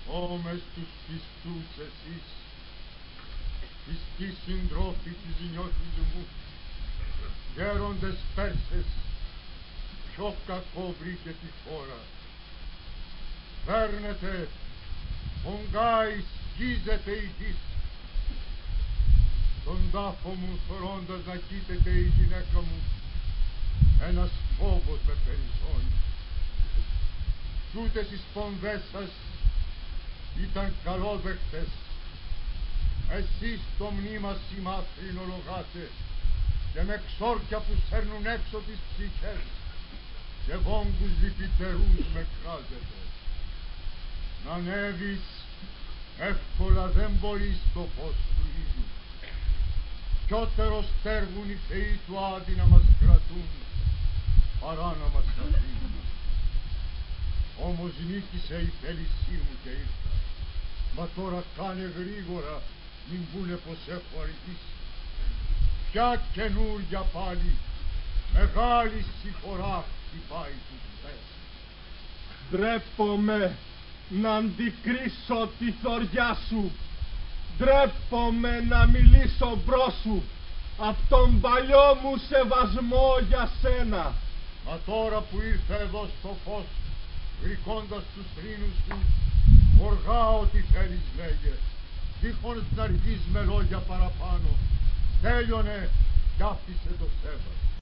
Όμες τους πιστούς εσείς, πιστοί συντρόφοι της νιώτης μου, γέροντες Πέρσες, πιο κακό βρήκε τη χώρα. Φέρνετε, φωγκάει, σκίζεται η γης. Στον τάφο μου θωρώντας να κοίταται η γυναίκα μου, ένας φόβος με περισσώνει. Τούτες οι σπονδές σας ήταν καλόδεχτες. Εσείς το μνήμα σημάτριν ολογάτε και με ξόρκια που σέρνουν έξω τις ψυχές και βόγκους λυπητερούς με κράζετε. Να ανέβεις εύκολα δεν μπορείς το φως του ήλιου. Πιότερο στέργουν οι θεοί του Άδη να μας κρατούν παρά να μας αφήνουν. Όμως νίκησε η θέλησή μου και ήρθα. Μα τώρα κάνε γρήγορα, μην πούνε πως έχω αργήσει. Ποια καινούρια πάλι, μεγάλη συμφορά χτυπάει τους πες. Ντρέπομαι να αντικρίσω τη θωριά σου. Ντρέπομαι να μιλήσω μπρος σου απ' τον παλιό μου σεβασμό για σένα. Μα τώρα που ήρθα εδώ στο φως, γρικώντας τους θρήνους σου, γοργά ό,τι θέλεις λέγε, δίχως να αργείς με λόγια παραπάνω. Τέλειωνε κι άφησε το σέβας.